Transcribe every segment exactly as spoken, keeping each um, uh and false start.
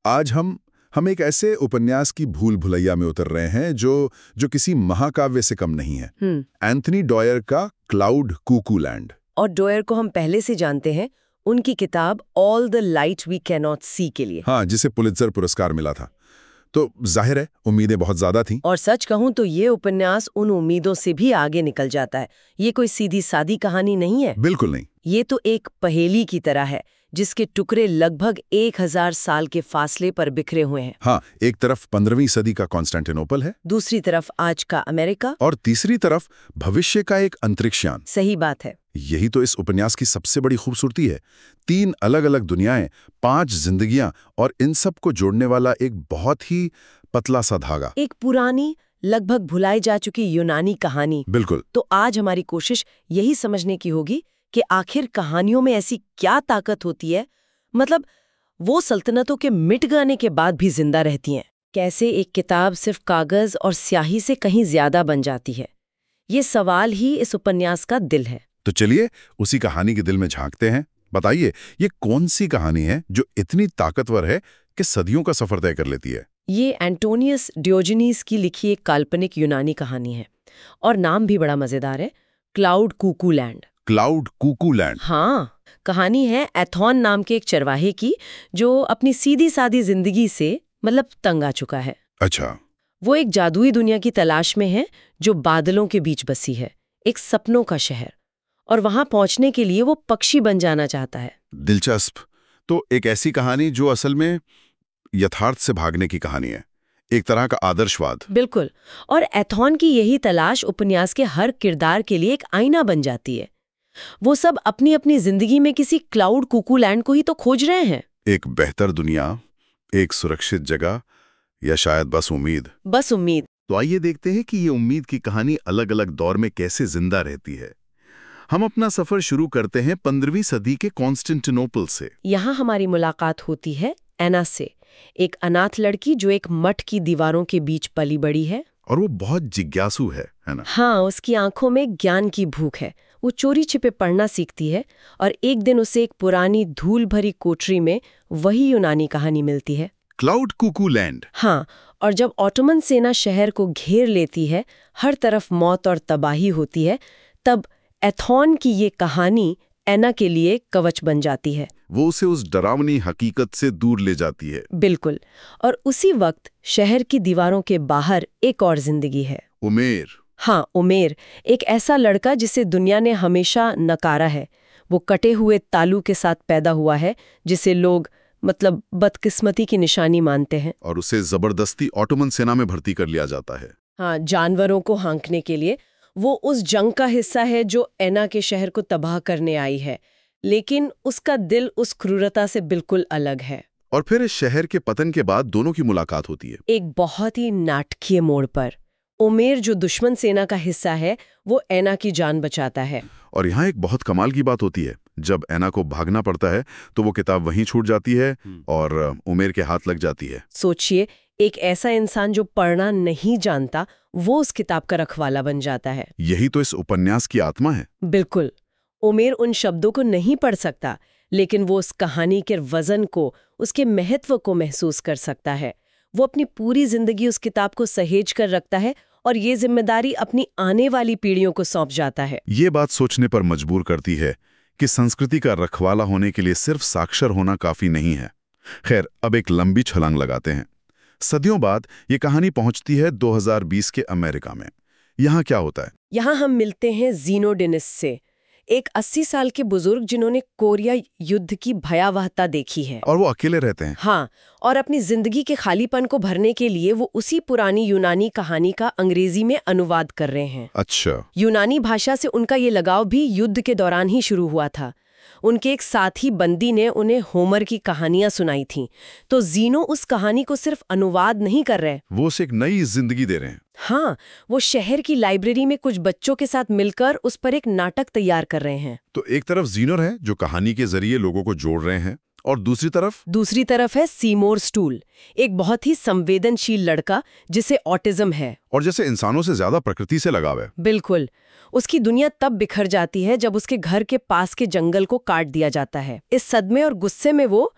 आज हम हम एक ऐसे उपन्यास की भूल भुलैया में उतर रहे हैं जो जो किसी महाकाव्य से कम नहीं है। एंथनी डॉयर का क्लाउड कुकू लैंड। और डॉयर को हम पहले से जानते हैं उनकी किताब all the light we cannot see के लिए। हाँ, जिसे पुलित्जर पुरस्कार मिला था। तो जाहिर है उम्मीदें बहुत ज्यादा थीं। और सच कहूं तो ये उपन्यास उन उम्मीदों से भी आगे निकल जाता है। ये कोई सीधी सादी कहानी नहीं है। बिल्कुल नहीं। ये तो एक पहेली की तरह है जिसके टुकड़े लगभग एक हजार साल के फासले पर बिखरे हुए हैं। हाँ, एक तरफ पंद्रहवीं सदी का कॉन्स्टेंटिनोपल है, दूसरी तरफ आज का अमेरिका, और तीसरी तरफ भविष्य का एक अंतरिक्षयान। सही बात है। यही तो इस उपन्यास की सबसे बड़ी खूबसूरती है। तीन अलग अलग दुनियाएं, पांच जिंदगियां, और इन सब को जोड़ने वाला एक बहुत ही पतला सा धागा। एक पुरानी, लगभग भुलाई जा चुकी यूनानी कहानी। बिल्कुल। तो आज हमारी कोशिश यही समझने की होगी कि आखिर कहानियों में ऐसी क्या ताकत होती है, मतलब वो सल्तनतों के मिट जाने के बाद भी जिंदा रहती हैं। कैसे एक किताब सिर्फ कागज और स्याही से कहीं ज्यादा बन जाती है। ये सवाल ही इस उपन्यास का दिल है। तो चलिए उसी कहानी के दिल में झांकते हैं। बताइए, ये कौन सी कहानी है जो इतनी ताकतवर है कि सदियों का सफर तय कर लेती है? ये एंटोनियस डियोजेनीस की लिखी एक काल्पनिक यूनानी कहानी है, और नाम भी बड़ा मजेदार है, cloud cuckoo land. Cloud cuckoo land. हाँ, कहानी है एथॉन नाम के एक चरवाहे की जो अपनी सीधी सादी जिंदगी से मतलब तंग आ चुका है। अच्छा। वो एक जादुई दुनिया की तलाश में है जो बादलों के बीच बसी है, एक सपनों का शहर, और वहां पहुंचने के लिए वो पक्षी बन जाना चाहता है। दिलचस्प। तो एक ऐसी कहानी जो असल में यथार्थ से भागने की कहानी है, एक तरह का आदर्शवाद। बिल्कुल। और एथॉन की यही तलाश उपन्यास के हर किरदार के लिए एक आईना बन जाती है। वो सब अपनी अपनी जिंदगी में किसी क्लाउड कुकू लैंड को ही तो खोज रहे हैं। एक बेहतर दुनिया, एक सुरक्षित जगह, या शायद बस उम्मीद। बस उम्मीद। तो आइए देखते हैं कि ये उम्मीद की कहानी अलग अलग दौर में कैसे जिंदा रहती है। हम अपना सफर शुरू करते हैं पंद्रहवीं सदी के कॉन्स्टेंटिनोपल से। यहाँ हमारी मुलाकात होती है एना से, एक अनाथ लड़की जो एक मठ की दीवारों के बीच पली बड़ी है। और वो बहुत जिज्ञासु है, है ना? हाँ, उसकी आंखों में ज्ञान की भूख है। वो चोरी छिपे पढ़ना सीखती है, और एक दिन उसे एक पुरानी धूल भरी कोठरी में वही यूनानी कहानी मिलती है, क्लाउड कुकू लैंड। हाँ, और जब ऑटोमन सेना शहर को घेर लेती है, हर तरफ मौत और तबाही होती है, तब एथॉन की ये कहानी एना के लिए कवच बन जाती है। वो उसे उस डरावनी हकीकत से दूर ले जाती है। बिल्कुल। और उसी वक्त शहर की दीवारों के बाहर एक और जिंदगी है। उमेर। हाँ, उमेर, एक ऐसा लड़का जिसे दुनिया ने हमेशा नकारा है। वो कटे हुए तालू के साथ पैदा हुआ है, जिसे लोग मतलब बदकिस्मती की निशानी मानते हैं। और उसे जबरदस्ती ऑटोमन सेना में भर्ती कर लिया जाता है। हाँ, जानवरों को हाँकने के लिए। वो उस जंग का हिस्सा है जो एना के शहर को तबाह करने आई है, लेकिन उसका दिल उस क्रूरता से बिल्कुल अलग है। और फिर इस शहर के पतन के बाद दोनों की मुलाकात होती है, एक बहुत ही नाटकीय मोड़ पर। उमेर जो दुश्मन सेना का हिस्सा है, वो एना की जान बचाता है। और यहाँ एक बहुत कमाल की बात होती है, जब एना को भागना पड़ता है तो वो किताब वहीं छूट जाती है और उमेर के हाथ लग जाती है। सोचिए, एक ऐसा इंसान जो पढ़ना नहीं जानता, वो उस किताब का रखवाला बन जाता है। यही तो इस उपन्यास की आत्मा है। बिल्कुल। उमेर उन शब्दों को नहीं पढ़ सकता, लेकिन वो उस कहानी के वजन को, उसके महत्व को महसूस कर सकता है। वो अपनी पूरी जिंदगी उस किताब को सहेज कर रखता है, और ये जिम्मेदारी अपनी आने वाली पीढ़ियों को सौंप जाता है। ये बात सोचने पर मजबूर करती है कि संस्कृति का रखवाला होने के लिए सिर्फ साक्षर होना काफी नहीं है। खैर, अब एक लंबी छलांग लगाते हैं। सदियों बाद ये कहानी पहुंचती है दो हज़ार बीस के अमेरिका में। यहाँ क्या होता है? यहाँ हम मिलते हैं ज़ीनोडिनिस से, एक अस्सी साल के बुजुर्ग जिन्होंने कोरिया युद्ध की भयावहता देखी है। और वो अकेले रहते हैं। हाँ, और अपनी जिंदगी के खालीपन को भरने के लिए वो उसी पुरानी यूनानी कहानी का अंग्रेजी में अनुवाद कर रहे हैं। अच्छा। यूनानी भाषा से उनका ये लगाव भी युद्ध के दौरान ही शुरू हुआ था। उनके एक साथी बंदी ने उन्हें होमर की कहानियां सुनाई थीं, तो ज़ीनो उस कहानी को सिर्फ अनुवाद नहीं कर रहे, वो उसे एक नई जिंदगी दे रहे हैं। हाँ, वो शहर की लाइब्रेरी में कुछ बच्चों के साथ मिलकर उस पर एक नाटक तैयार कर रहे हैं। तो एक तरफ ज़ीनो है जो कहानी के जरिए लोगों को जोड़ रहे हैं, और दूसरी तरफ दूसरी तरफ है सीमोर स्टूल, एक बहुत ही संवेदनशील लड़का जिसे ऑटिज्म है और जैसे इंसानों से ज्यादा प्रकृति से लगाव है। बिल्कुल। उसकी दुनिया तब बिखर जाती है जब उसके घर के पास के जंगल को काट दिया जाता है। इस सदमे और गुस्से में वो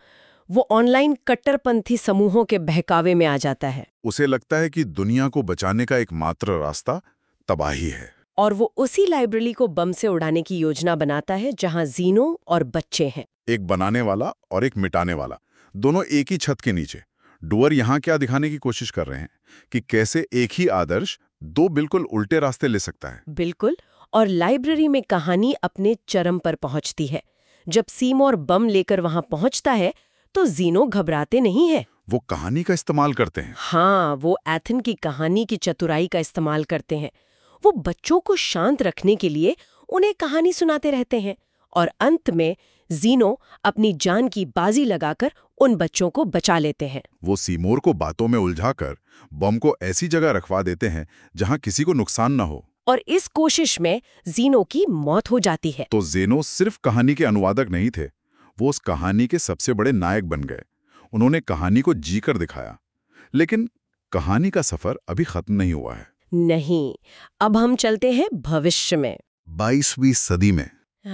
वो ऑनलाइन कट्टरपंथी समूहों के बहकावे में आ जाता है उसे लगता है कि दुनिया को बचाने का एकमात्र रास्ता तबाही है। और वो उसी लाइब्रेरी को बम से उड़ाने की योजना बनाता है जहां जीनो और बच्चे हैं। एक बनाने वाला और एक मिटाने वाला, दोनों एक ही छत के नीचे। डुअर यहाँ क्या दिखाने की कोशिश कर रहे हैं कि कैसे एक ही आदर्श दो बिल्कुल उल्टे रास्ते ले सकता है। बिल्कुल। और लाइब्रेरी में कहानी अपने चरम पर पहुंचती है। जब सीमोर बम लेकर वहां पहुंचता है तो जीनो घबराते नहीं है। वो कहानी का इस्तेमाल करते हैं। हाँ, वो एथन की कहानी की चतुराई का इस्तेमाल करते हैं। वो बच्चों को शांत रखने के लिए उन्हें कहानी सुनाते रहते हैं और अंत में जीनो अपनी जान की बाजी लगाकर उन बच्चों को बचा लेते हैं। वो सीमोर को बातों में उलझाकर बम को ऐसी जगह रखवा देते हैं जहां किसी को नुकसान न हो। और इस कोशिश में जीनो की मौत हो जाती है। तो जेनो सिर्फ कहानी के अनुवादक नहीं थे, वो उस कहानी के सबसे बड़े नायक बन गए। उन्होंने कहानी को जीकर दिखाया। लेकिन कहानी का सफर अभी खत्म नहीं हुआ है। नहीं, अब हम चलते हैं भविष्य में, बाईसवीं सदी में।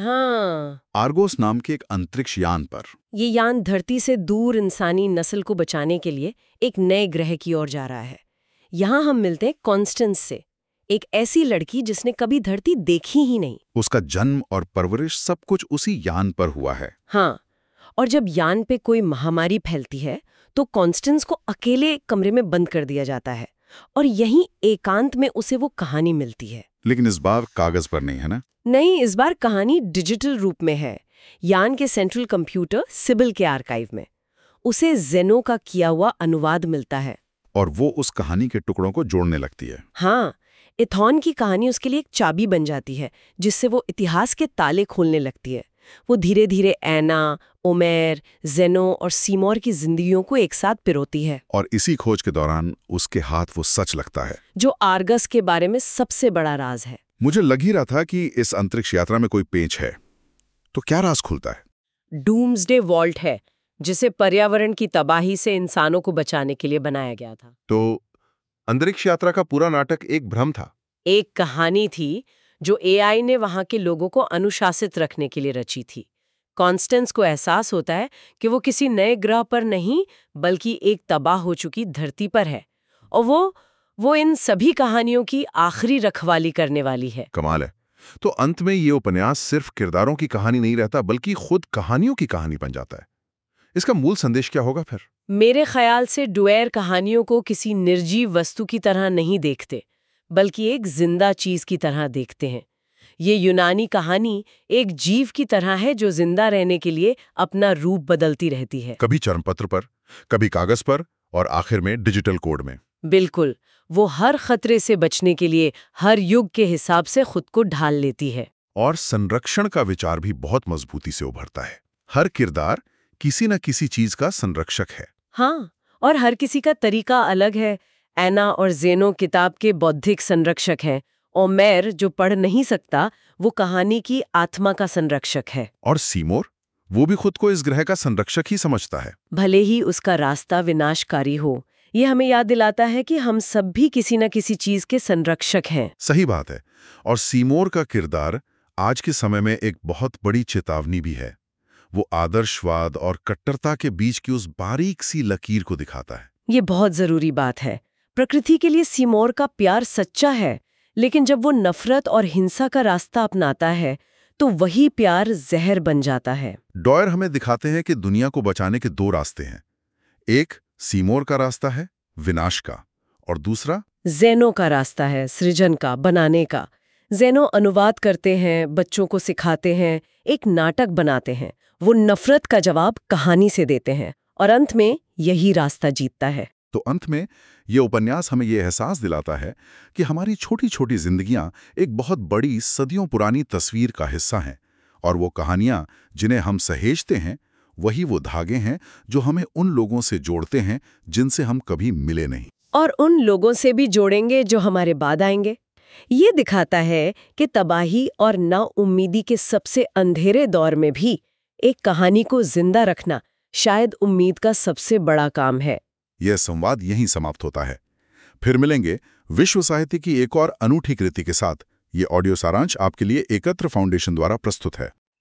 हाँ, आर्गोस नाम के एक अंतरिक्ष यान पर। ये यान धरती से दूर इंसानी नस्ल को बचाने के लिए एक नए ग्रह की ओर जा रहा है। यहाँ हम मिलते हैं कॉन्स्टेंस से, एक ऐसी लड़की जिसने कभी धरती देखी ही नहीं। उसका जन्म और परवरिश सब कुछ उसी यान पर हुआ है। हाँ, और जब यान पे कोई महामारी फैलती है तो कॉन्स्टेंस को अकेले एक कमरे में बंद कर दिया जाता है और यहीं एकांत में उसे वो कहानी मिलती है। लेकिन इस बार कागज पर नहीं है ना? नहीं, इस बार कहानी डिजिटल रूप में है, यान के सेंट्रल कंप्यूटर सिबिल के आर्काइव में। उसे जेनो का किया हुआ अनुवाद मिलता है और वो उस कहानी के टुकड़ों को जोड़ने लगती है। हाँ, इथॉन की कहानी उसके लिए एक चाबी बन जाती है जिससे वो इतिहास के ताले खोलने लगती है। वो धीरे धीरे एना, ओमेर, जेनो और सीमोर की जिंदगियों को एक साथ पिरोती है। और इसी खोज के दौरान उसके हाथ वो सच लगता है जो आर्गस के बारे में सबसे बड़ा राज है। मुझे लग ही रहा था कि इस अंतरिक्ष यात्रा में कोई पेंच है। तो क्या राज खुलता है? डूम्सडे वॉल्ट है, जिसे पर्यावरण की तबाही से इंसानों को बचाने के लिए बनाया गया था। तो अंतरिक्ष यात्रा का पूरा नाटक एक भ्रम था, एक कहानी थी जो एआई ने वहां के लोगों को अनुशासित रखने के लिए रची थी। कॉन्स्टेंस को एहसास होता है कि वो किसी नए ग्रह पर नहीं बल्कि एक तबाह हो चुकी धरती पर है और वो वो इन सभी कहानियों की आखिरी रखवाली करने वाली है। कमाल है। तो अंत में ये उपन्यास सिर्फ किरदारों की कहानी नहीं रहता बल्कि खुद कहानियों की कहानी बन जाता है। इसका मूल संदेश क्या होगा फिर? मेरे ख्याल से डुएर कहानियों को किसी निर्जीव वस्तु की तरह नहीं देखते बल्कि एक जिंदा चीज की तरह देखते हैं। ये यूनानी कहानी एक जीव की तरह है जो जिंदा रहने के लिए अपना रूप बदलती रहती है, कभी चर्मपत्र पर, कभी कागज पर और आखिर में डिजिटल कोड में। बिल्कुल। वो हर खतरे से बचने के लिए हर युग के हिसाब से खुद को ढाल लेती है। और संरक्षण का विचार भी बहुत मजबूती से उभरता है। हर किरदार किसी न किसी चीज का संरक्षक है। हाँ, और हर किसी का तरीका अलग है। एना और जेनो किताब के बौद्धिक संरक्षक हैं। ओमेर जो पढ़ नहीं सकता वो कहानी की आत्मा का संरक्षक है। और सीमोर, वो भी खुद को इस ग्रह का संरक्षक ही समझता है, भले ही उसका रास्ता विनाशकारी हो। ये हमें याद दिलाता है कि हम सब भी किसी न किसी चीज के संरक्षक हैं। सही बात है। और सीमोर का किरदार आज के समय में एक बहुत बड़ी चेतावनी भी है। वो आदर्शवाद और कट्टरता के बीच की उस बारीक सी लकीर को दिखाता है। ये बहुत जरूरी बात है। प्रकृति के लिए सीमोर का प्यार सच्चा है, लेकिन जब वो नफरत और हिंसा का रास्ता अपनाता है तो वही प्यार जहर बन जाता है। डॉयर हमें दिखाते हैं कि दुनिया को बचाने के दो रास्ते हैं। एक सीमोर का रास्ता है विनाश का, और दूसरा जेनो का रास्ता है सृजन का, बनाने का। जेनो अनुवाद करते हैं, बच्चों को सिखाते हैं, एक नाटक बनाते हैं। वो नफरत का जवाब कहानी से देते हैं और अंत में यही रास्ता जीतता है। तो अंत में ये उपन्यास हमें ये एहसास दिलाता है कि हमारी छोटी छोटी जिंदगियां एक बहुत बड़ी सदियों पुरानी तस्वीर का हिस्सा हैं, और वो कहानियां जिन्हें हम सहेजते हैं वही वो धागे हैं जो हमें उन लोगों से जोड़ते हैं जिनसे हम कभी मिले नहीं, और उन लोगों से भी जोड़ेंगे जो हमारे बाद आएंगे। ये दिखाता है कि तबाही और नाउम्मीदी के सबसे अंधेरे दौर में भी एक कहानी को जिंदा रखना शायद उम्मीद का सबसे बड़ा काम है। यह संवाद यहीं समाप्त होता है। फिर मिलेंगे विश्व साहित्य की एक और अनूठी कृति के साथ। ये ऑडियो सारांश आपके लिए एकत्र फाउंडेशन द्वारा प्रस्तुत है।